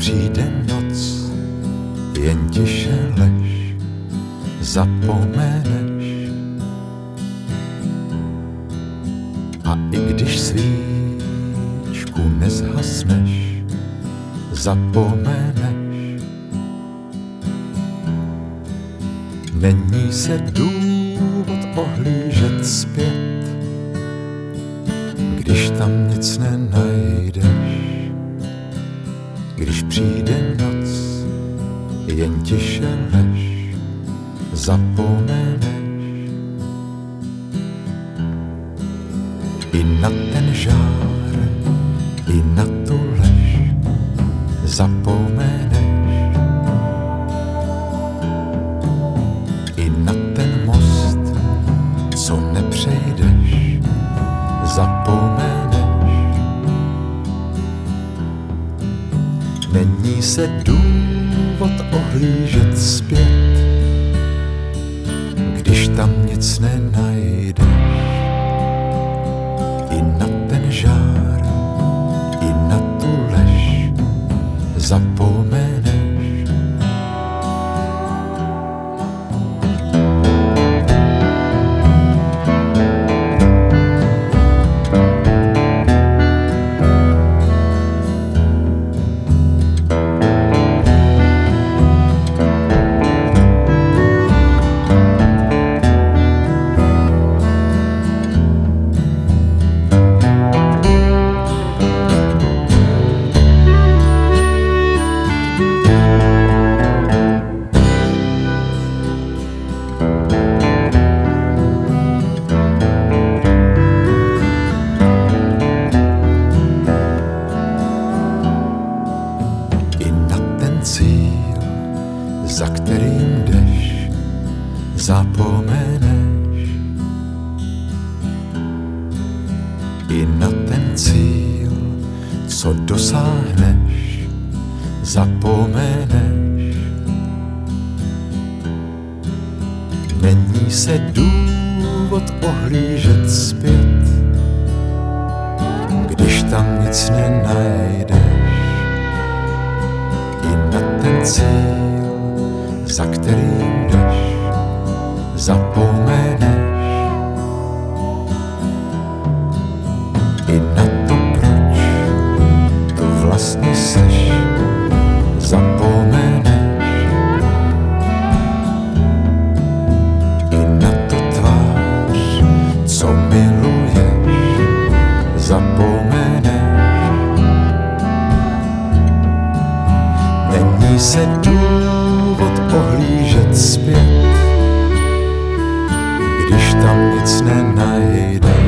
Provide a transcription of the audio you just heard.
přijde noc, jen tiše lež, zapomeneš. A i když svíčku nezhasneš, zapomeneš. Není se důvod ohlížet zpět, když tam nic nenajdeš. Když přijde noc, jen tiše lež, zapomeneš. I na ten žár, i na tu lež, zapomeneš. I na ten most, co nepřejdeš, zapomeneš. Není se důvod ohlížet zpět, když tam nic nenajdeš. I na ten žár, i na tu lež, zapomeneš. Cíl, za kterým jdeš, zapomeneš. I na ten cíl, co dosáhneš, zapomeneš. Není se důvod ohlížet zpět, když tam nic nenajdeš. I na ten cíl, za kterým jdeš, zapomeneš. I na to, proč tu vlastně seš, zapomeneš. I na to tvář, co miluješ, zapomeneš. Není se důvod ohlížet zpět, když tam nic nenajdeš.